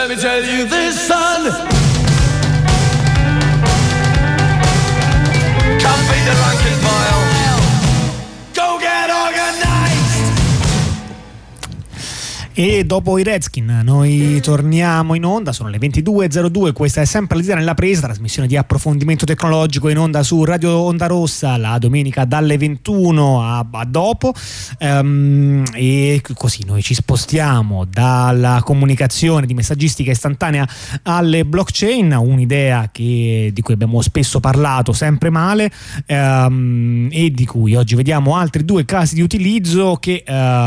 Let me tell you this, son. Can't beat the rank and file. Go get organized. E dopo i Redskin noi torniamo in onda, sono le 22.02, questa è sempre l'Italia nella presa, trasmissione di approfondimento tecnologico in onda su Radio Onda Rossa la domenica dalle 21 a dopo, e così noi ci spostiamo dalla comunicazione di messaggistica istantanea alle blockchain, un'idea di cui abbiamo spesso parlato sempre male, e di cui oggi vediamo altri due casi di utilizzo che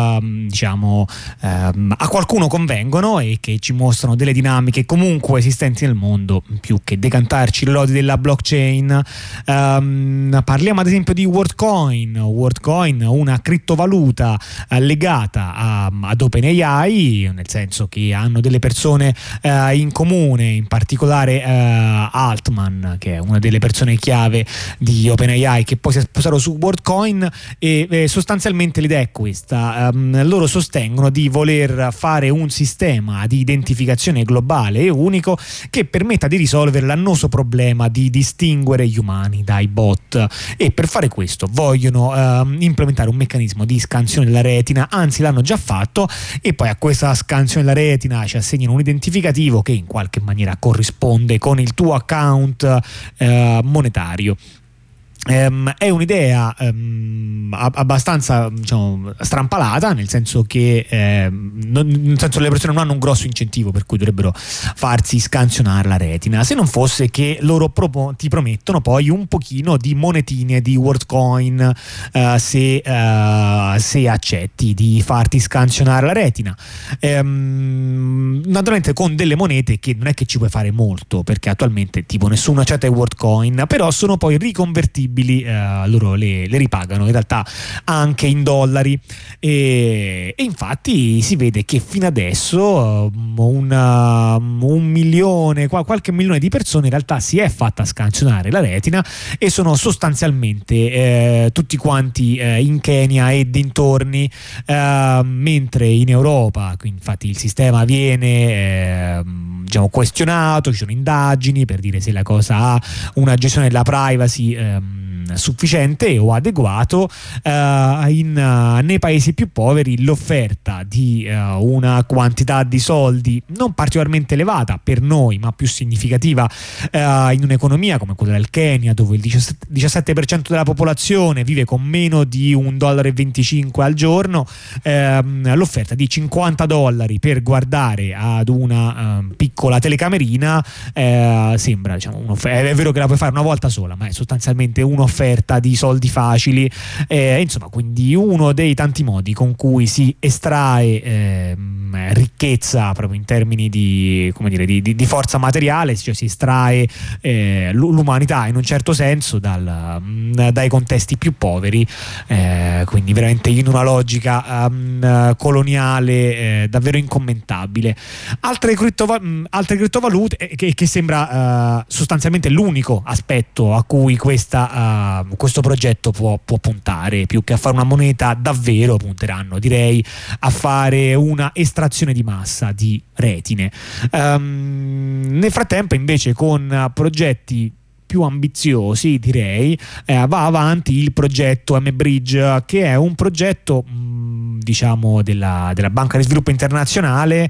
a qualcuno convengono e che ci mostrano delle dinamiche comunque esistenti nel mondo, più che decantarci le lodi della blockchain. Parliamo ad esempio di WorldCoin, una criptovaluta legata ad OpenAI, nel senso che hanno delle persone in comune, in particolare Altman, che è una delle persone chiave di OpenAI, che poi si è sposato su WorldCoin, e sostanzialmente l'idea è questa: loro sostengono di voler fare un sistema di identificazione globale e unico che permetta di risolvere l'annoso problema di distinguere gli umani dai bot, e per fare questo vogliono implementare un meccanismo di scansione della retina, anzi l'hanno già fatto, e poi a questa scansione della retina ci assegnano un identificativo che in qualche maniera corrisponde con il tuo account monetario. È un'idea abbastanza, diciamo, strampalata, nel senso che le persone non hanno un grosso incentivo per cui dovrebbero farsi scansionare la retina, se non fosse che loro ti promettono poi un pochino di monetine di WorldCoin se accetti di farti scansionare la retina, naturalmente con delle monete che non è che ci puoi fare molto, perché attualmente tipo nessuno accetta i WorldCoin, però sono poi riconvertibili, loro le ripagano in realtà anche in dollari, e infatti si vede che fino adesso qualche milione di persone in realtà si è fatta scansionare la retina, e sono sostanzialmente tutti quanti in Kenya e dintorni, mentre in Europa infatti il sistema viene questionato, ci sono indagini per dire se la cosa ha una gestione della privacy sufficiente o adeguato. Nei paesi più poveri l'offerta di una quantità di soldi non particolarmente elevata per noi, ma più significativa in un'economia come quella del Kenya, dove il 17% della popolazione vive con meno di $1,25 al giorno, l'offerta di $50 per guardare ad una piccola telecamerina sembra, è vero che la puoi fare una volta sola, ma è sostanzialmente un'offerta di soldi facili, insomma, quindi uno dei tanti modi con cui si estrae ricchezza proprio in termini di forza materiale, cioè si estrae l'umanità in un certo senso dai contesti più poveri, quindi veramente in una logica coloniale davvero incommentabile. Altre criptovalute, che sembra sostanzialmente l'unico aspetto a cui questo progetto può puntare, più che a fare una moneta davvero punteranno, direi, a fare una estrazione di massa di retine. Nel frattempo invece con progetti più ambiziosi, direi, va avanti il progetto M-Bridge, che è un progetto della Banca di Sviluppo Internazionale,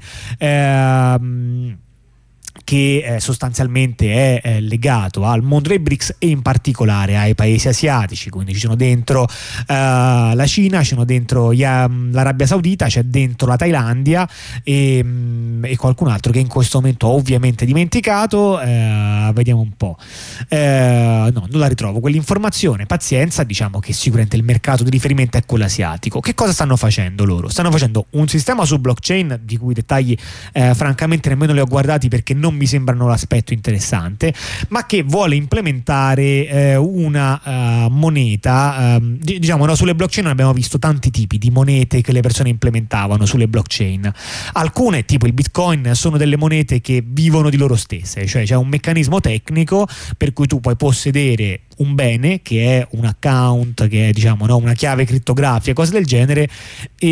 che sostanzialmente è legato al mondo dei BRICS e in particolare ai paesi asiatici, quindi ci sono dentro la Cina, ci sono dentro l'Arabia Saudita, c'è dentro la Thailandia e qualcun altro che in questo momento ho ovviamente dimenticato. Vediamo un po', no, non la ritrovo quell'informazione, pazienza. Diciamo che sicuramente il mercato di riferimento è quello asiatico. Che cosa stanno facendo loro? Stanno facendo un sistema su blockchain di cui i dettagli francamente nemmeno li ho guardati, perché non mi sembrano l'aspetto interessante, ma che vuole implementare una moneta, sulle blockchain abbiamo visto tanti tipi di monete che le persone implementavano sulle blockchain. Alcune, tipo il Bitcoin, sono delle monete che vivono di loro stesse, cioè c'è un meccanismo tecnico per cui tu puoi possedere un bene che è un account, che è una chiave crittografica, cose del genere, e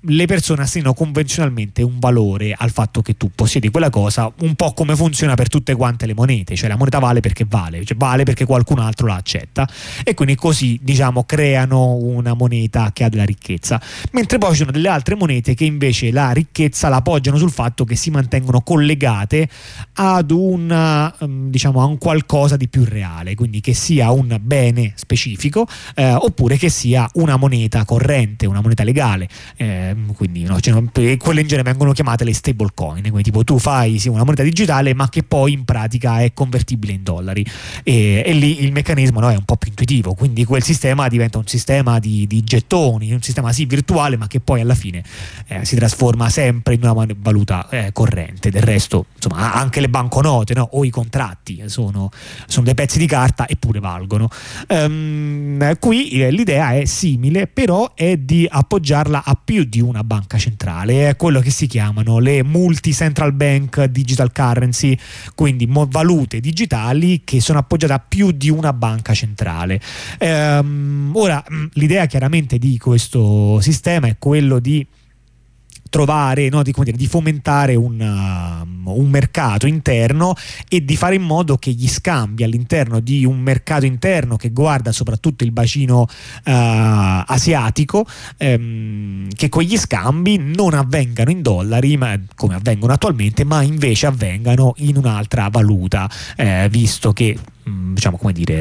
le persone assegnano convenzionalmente un valore al fatto che tu possiedi quella cosa, un po' come funziona per tutte quante le monete, cioè la moneta vale perché vale, cioè vale perché qualcun altro la accetta, e quindi così, diciamo, creano una moneta che ha della ricchezza. Mentre poi ci sono delle altre monete che invece la ricchezza la appoggiano sul fatto che si mantengono collegate ad diciamo, a un qualcosa di più reale, quindi che sia un bene specifico, oppure che sia una moneta corrente, una moneta legale, quindi no, quelle in genere vengono chiamate le stable coin, quindi tipo tu fai una moneta digitale ma che poi in pratica è convertibile in dollari, e lì il meccanismo, no, è un po' più intuitivo, quindi quel sistema diventa un sistema di gettoni, un sistema sì virtuale ma che poi alla fine si trasforma sempre in una valuta corrente. Del resto, insomma, anche le banconote, no, o i contratti sono dei pezzi di carta eppure valgono. Qui l'idea è simile, però è di appoggiarla a più di una banca centrale, è quello che si chiamano le multi-central bank digital currency, quindi valute digitali che sono appoggiate a più di una banca centrale. Ora, l'idea chiaramente di questo sistema è quello di trovare, no, di fomentare un mercato interno e di fare in modo che gli scambi all'interno di un mercato interno che guarda soprattutto il bacino asiatico, che quegli scambi non avvengano in dollari, ma come avvengono attualmente, ma invece avvengano in un'altra valuta, visto che diciamo, come dire,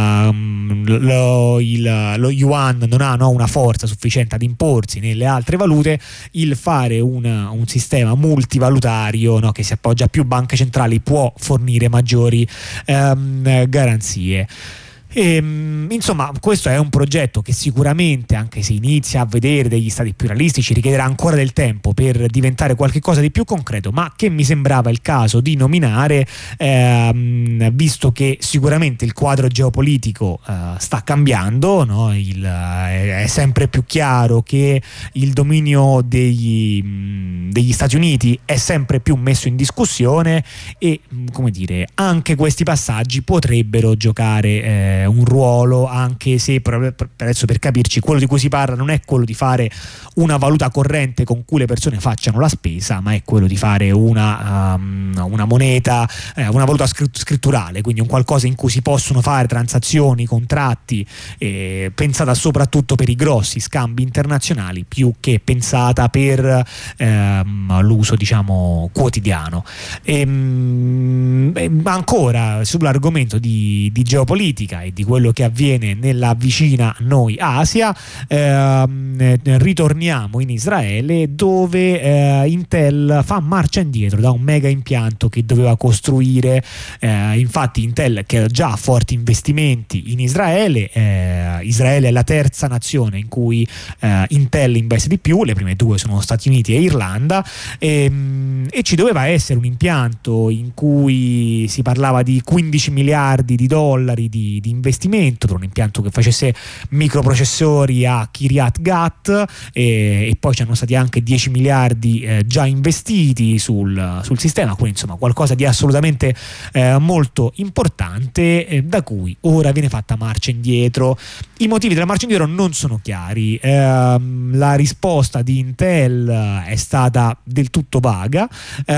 lo yuan non ha, no, una forza sufficiente ad imporsi nelle altre valute. Il fare un sistema multivalutario, no, che si appoggia a più banche centrali può fornire maggiori garanzie. Insomma, questo è un progetto che sicuramente, anche se inizia a vedere degli stati più realistici, richiederà ancora del tempo per diventare qualcosa di più concreto, ma che mi sembrava il caso di nominare, visto che sicuramente il quadro geopolitico sta cambiando, no? È sempre più chiaro che il dominio degli Stati Uniti è sempre più messo in discussione e, come dire, anche questi passaggi potrebbero giocare un ruolo, anche se adesso, per capirci, quello di cui si parla non è quello di fare una valuta corrente con cui le persone facciano la spesa, ma è quello di fare una moneta, una valuta scritturale, quindi un qualcosa in cui si possono fare transazioni, contratti, pensata soprattutto per i grossi scambi internazionali più che pensata per l'uso, diciamo, quotidiano. Ancora sull'argomento di geopolitica e di quello che avviene nella vicina noi Asia, ritorniamo in Israele, dove Intel fa marcia indietro da un mega impianto che doveva costruire. Infatti Intel, che ha già forti investimenti in Israele, Israele è la terza nazione in cui Intel investe di più, le prime due sono Stati Uniti e Irlanda, e ci doveva essere un impianto in cui si parlava di 15 miliardi di dollari di investimento per un impianto che facesse microprocessori a Kiryat Gat, e poi ci hanno stati anche 10 miliardi già investiti sul sistema, quindi insomma qualcosa di assolutamente molto importante, da cui ora viene fatta marcia indietro. I motivi della marcia indietro non sono chiari, la risposta di Intel è stata del tutto vaga,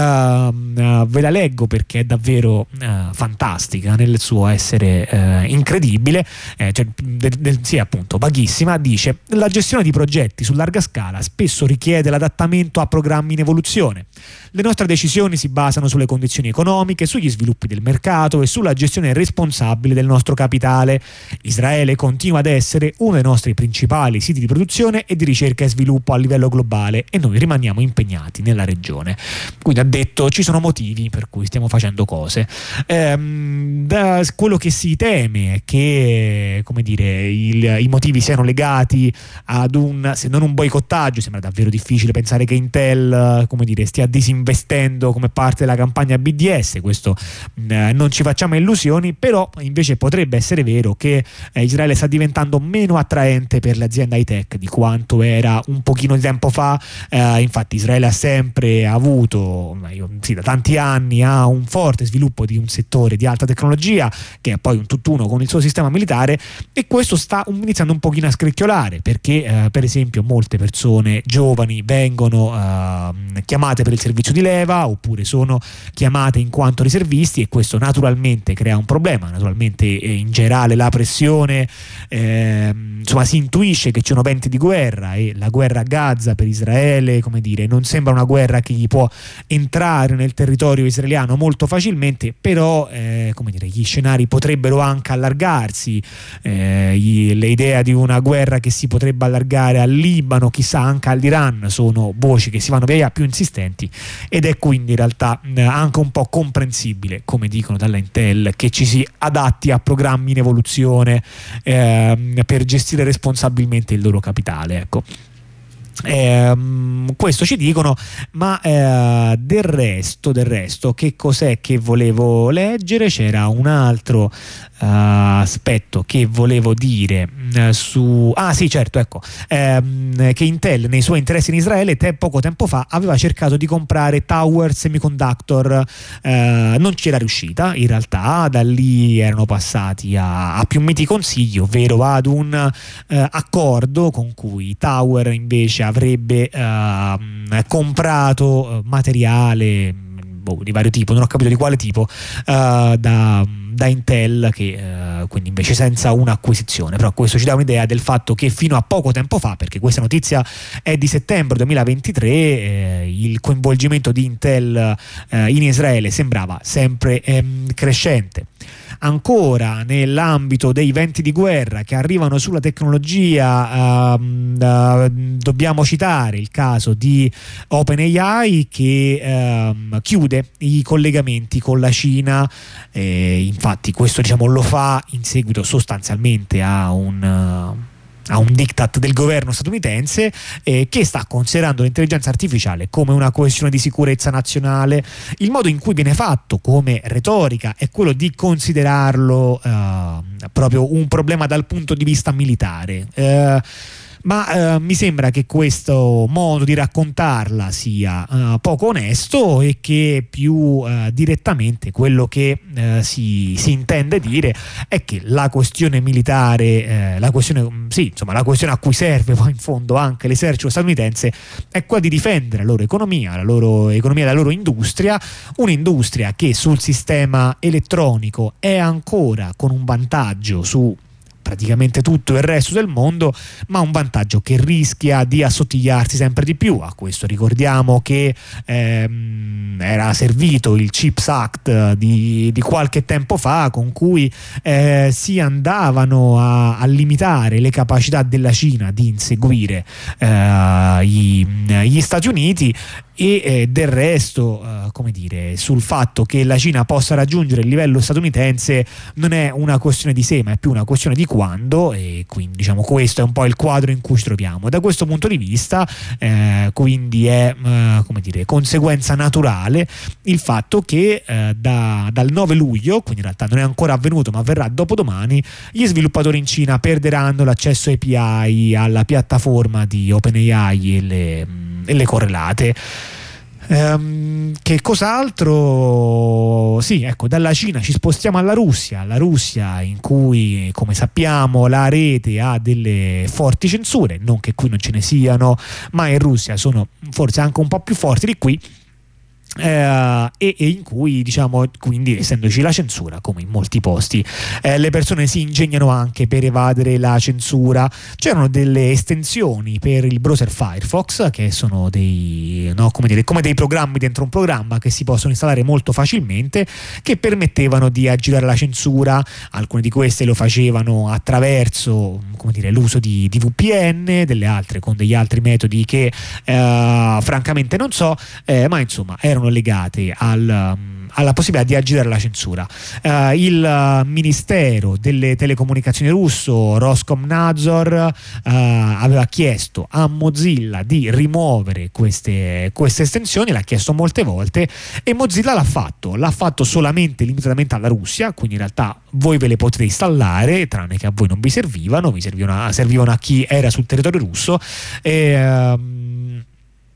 ve la leggo perché è davvero fantastica nel suo essere incredibile, sì, appunto, vaghissima. Dice: la gestione di progetti su larga scala spesso richiede l'adattamento a programmi in evoluzione. Le nostre decisioni si basano sulle condizioni economiche, sugli sviluppi del mercato e sulla gestione responsabile del nostro capitale. Israele continua ad essere uno dei nostri principali siti di produzione e di ricerca e sviluppo a livello globale e noi rimaniamo impegnati nella regione. Quindi ha detto: ci sono motivi per cui stiamo facendo cose. Quello che si teme è che, come dire, i motivi siano legati ad se non un boicottaggio, sembra davvero difficile pensare che Intel, come dire, stia disinvestendo come parte della campagna BDS, questo non ci facciamo illusioni, però invece potrebbe essere vero che Israele sta diventando meno attraente per le aziende high tech di quanto era un pochino di tempo fa. Infatti Israele ha sempre avuto, da tanti anni, ha un forte sviluppo di un settore di alta tecnologia che è poi un tutt'uno con il suo sistema militare, e questo sta iniziando un pochino a scricchiolare, perché per esempio molte persone giovani vengono chiamate per il servizio di leva, oppure sono chiamate in quanto riservisti, e questo naturalmente crea un problema. Naturalmente in generale la pressione, insomma, si intuisce che ci sono venti di guerra, e la guerra a Gaza per Israele, come dire, non sembra una guerra che gli può entrare nel territorio israeliano molto facilmente, però come dire, gli scenari potrebbero anche allargarsi, l'idea di una guerra che si potrebbe allargare al Libano, chissà anche all'Iran, sono voci che si vanno via più insistenti, ed è quindi in realtà anche un po' comprensibile, come dicono dalla Intel, che ci si adatti a programmi in evoluzione per gestire responsabilmente il loro capitale, ecco. Questo ci dicono, ma del resto che cos'è che volevo leggere? C'era un altro aspetto che volevo dire sì, certo, ecco, che Intel nei suoi interessi in Israele poco tempo fa aveva cercato di comprare Tower Semiconductor, non c'era riuscita in realtà, da lì erano passati a più miti consigli, ovvero ad un accordo con cui Tower invece avrebbe comprato materiale di vario tipo, non ho capito di quale tipo, da Intel, che quindi invece senza un'acquisizione. Però questo ci dà un'idea del fatto che fino a poco tempo fa, perché questa notizia è di settembre 2023, il coinvolgimento di Intel in Israele sembrava sempre crescente. Ancora nell'ambito dei venti di guerra che arrivano sulla tecnologia, dobbiamo citare il caso di OpenAI, che chiude i collegamenti con la Cina. Infatti questo, diciamo, lo fa in seguito sostanzialmente a un diktat del governo statunitense, che sta considerando l'intelligenza artificiale come una questione di sicurezza nazionale. Il modo in cui viene fatto come retorica è quello di considerarlo proprio un problema dal punto di vista militare. Ma mi sembra che questo modo di raccontarla sia poco onesto, e che più direttamente quello che si intende dire è che la questione militare, la questione a cui serve poi in fondo anche l'esercito statunitense, è quella di difendere la loro economia, la loro industria, un'industria che sul sistema elettronico è ancora con un vantaggio su praticamente tutto il resto del mondo, ma un vantaggio che rischia di assottigliarsi sempre di più. A questo ricordiamo che era servito il CHIPS Act di qualche tempo fa, con cui si andavano a limitare le capacità della Cina di inseguire gli Stati Uniti, e del resto, come dire, sul fatto che la Cina possa raggiungere il livello statunitense non è una questione di se, ma è più una questione di quando, e quindi, diciamo, questo è un po' il quadro in cui ci troviamo. Da questo punto di vista, quindi è come dire, conseguenza naturale il fatto che dal 9 luglio, quindi in realtà non è ancora avvenuto ma avverrà dopodomani, gli sviluppatori in Cina perderanno l'accesso API alla piattaforma di OpenAI e le correlate. Che cos'altro? Sì, ecco, dalla Cina ci spostiamo alla Russia in cui, come sappiamo, la rete ha delle forti censure, non che qui non ce ne siano, ma in Russia sono forse anche un po' più forti di qui. E in cui, diciamo, quindi essendoci la censura, come in molti posti, le persone si ingegnano anche per evadere la censura. C'erano delle estensioni per il browser Firefox, che sono come dei programmi dentro un programma che si possono installare molto facilmente, che permettevano di aggirare la censura. Alcune di queste lo facevano attraverso, come dire, l'uso di VPN, delle altre con degli altri metodi che francamente non so, ma insomma erano legate alla possibilità di aggirare la censura. Il Ministero delle Telecomunicazioni russo, Roskomnadzor, aveva chiesto a Mozilla di rimuovere queste estensioni, l'ha chiesto molte volte, e Mozilla l'ha fatto solamente limitatamente alla Russia, quindi in realtà voi ve le potete installare, tranne che a voi non vi servivano a chi era sul territorio russo.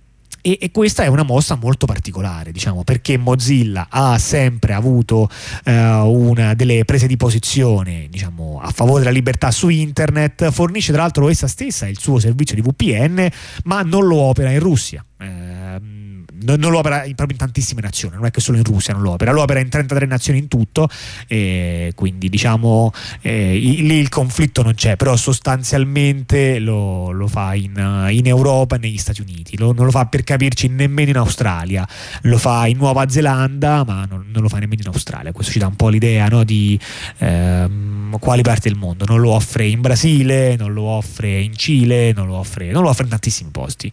E questa è una mossa molto particolare, diciamo, perché Mozilla ha sempre avuto una delle prese di posizione, diciamo, a favore della libertà su internet, fornisce tra l'altro essa stessa il suo servizio di VPN, ma non lo opera in Russia. Non lo opera proprio in tantissime nazioni, non è che solo in Russia non lo opera in 33 nazioni in tutto, quindi diciamo lì il conflitto non c'è, però sostanzialmente lo fa in Europa e negli Stati Uniti, non lo fa, per capirci, nemmeno in Australia, lo fa in Nuova Zelanda, ma non lo fa nemmeno in Australia. Questo ci dà un po' l'idea, no, di quali parti del mondo. Non lo offre in Brasile, non lo offre in Cile, non lo offre in tantissimi posti.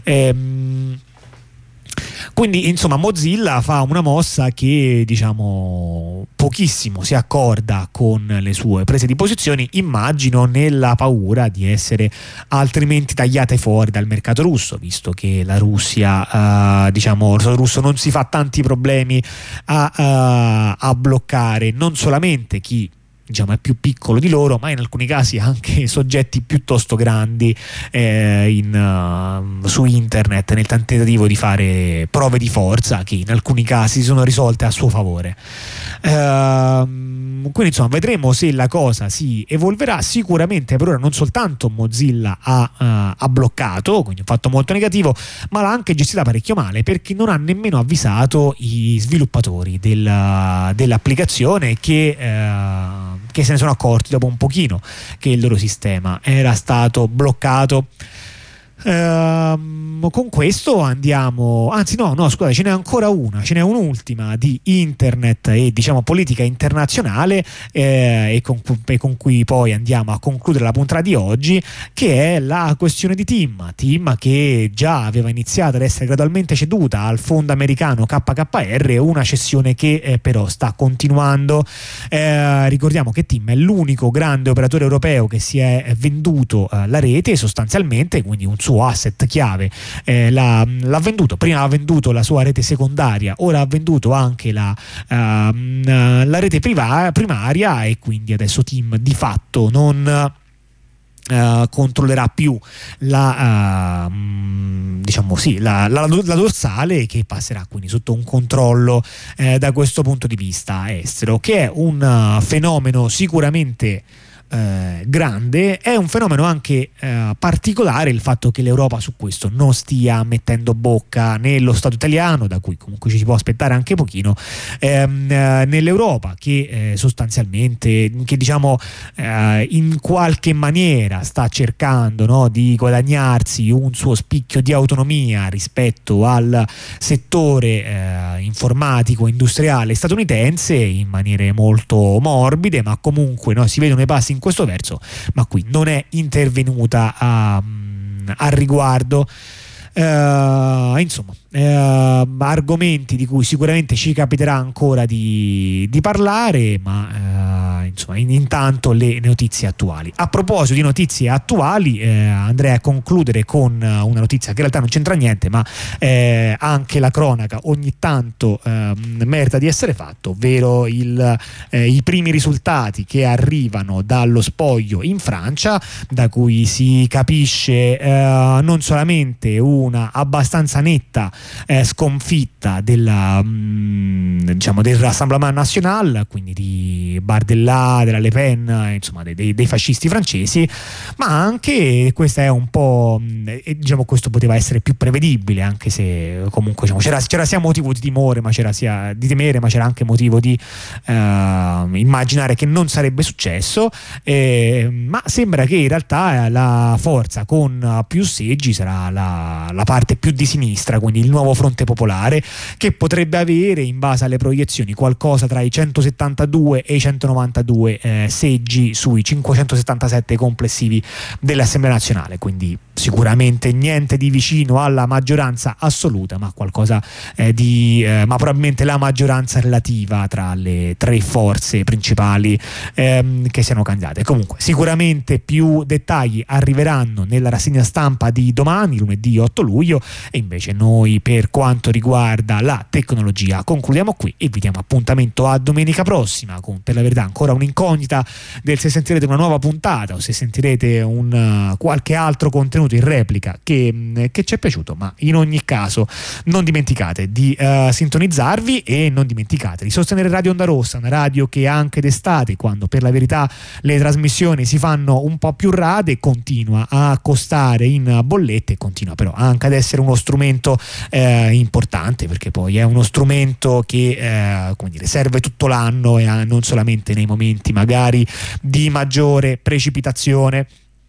Quindi insomma Mozilla fa una mossa che, diciamo, pochissimo si accorda con le sue prese di posizioni, immagino nella paura di essere altrimenti tagliate fuori dal mercato russo, visto che la Russia, diciamo, lo Stato russo non si fa tanti problemi a bloccare non solamente chi, diciamo, è più piccolo di loro, ma in alcuni casi anche soggetti piuttosto grandi su internet, nel tentativo di fare prove di forza che in alcuni casi si sono risolte a suo favore. Quindi insomma vedremo se la cosa si evolverà. Sicuramente per ora non soltanto Mozilla ha bloccato, quindi un fatto molto negativo, ma l'ha anche gestita parecchio male, perché non ha nemmeno avvisato i sviluppatori dell'applicazione che se ne sono accorti dopo un pochino che il loro sistema era stato bloccato. Con questo andiamo, anzi no, scusate, ce n'è ancora una, ce n'è un'ultima di internet e, diciamo, politica internazionale, e con cui poi andiamo a concludere la puntata di oggi, che è la questione di TIM, che già aveva iniziato ad essere gradualmente ceduta al fondo americano KKR, una cessione che però sta continuando. Ricordiamo che TIM è l'unico grande operatore europeo che si è venduto la rete sostanzialmente, quindi un suo asset chiave. L'ha venduto, prima ha venduto la sua rete secondaria, ora ha venduto anche la rete primaria, e quindi adesso TIM di fatto non controllerà più la dorsale, che passerà quindi sotto un controllo da questo punto di vista estero, che è un fenomeno sicuramente grande. È un fenomeno anche particolare il fatto che l'Europa su questo non stia mettendo bocca, nello Stato italiano, da cui comunque ci si può aspettare anche pochino, nell'Europa che sostanzialmente, che diciamo in qualche maniera sta cercando, no, di guadagnarsi un suo spicchio di autonomia rispetto al settore informatico industriale statunitense, in maniere molto morbide, ma comunque, no, si vedono i passi in questo verso, ma qui non è intervenuta al riguardo. Insomma, argomenti di cui sicuramente ci capiterà ancora di parlare, ma insomma, intanto le notizie attuali. A proposito di notizie attuali, andrei a concludere con una notizia che in realtà non c'entra niente, ma anche la cronaca ogni tanto merita di essere fatto, ovvero i primi risultati che arrivano dallo spoglio in Francia, da cui si capisce non solamente una abbastanza netta sconfitta del Rassemblement National, quindi di Bardella, della Le Pen, insomma dei fascisti francesi, ma anche, questa è un po', diciamo, questo poteva essere più prevedibile, anche se comunque, diciamo, c'era sia motivo di timore, ma c'era sia di temere, ma c'era anche motivo di immaginare che non sarebbe successo, ma sembra che in realtà la forza con più seggi sarà la parte più di sinistra, quindi il nuovo Fronte Popolare, che potrebbe avere, in base alle proiezioni, qualcosa tra i 172 e i 192 seggi sui 577 complessivi dell'Assemblea nazionale, quindi sicuramente niente di vicino alla maggioranza assoluta, ma qualcosa ma probabilmente la maggioranza relativa tra le tre forze principali che siano candidate. Comunque sicuramente più dettagli arriveranno nella rassegna stampa di domani, lunedì 8 luglio, e invece noi, per quanto riguarda la tecnologia, concludiamo qui e vi diamo appuntamento a domenica prossima con, per la verità, ancora un'incognita del se sentirete una nuova puntata o se sentirete qualche altro contenuto contenuto in replica che ci è piaciuto, ma in ogni caso non dimenticate di sintonizzarvi e non dimenticate di sostenere Radio Onda Rossa, una radio che anche d'estate, quando per la verità le trasmissioni si fanno un po' più rade, continua a costare in bollette, continua però anche ad essere uno strumento importante, perché poi è uno strumento che come dire, serve tutto l'anno e non solamente nei momenti magari di maggiore precipitazione.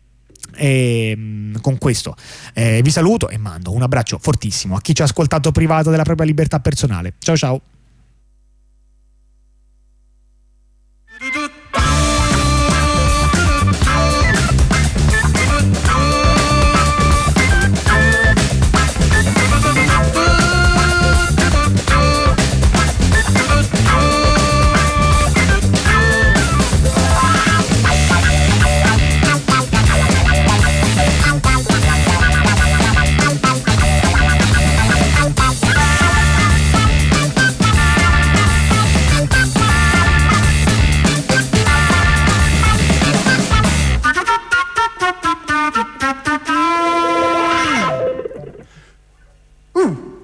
E con questo vi saluto e mando un abbraccio fortissimo a chi ci ha ascoltato privato della propria libertà personale. Ciao ciao. Ooh.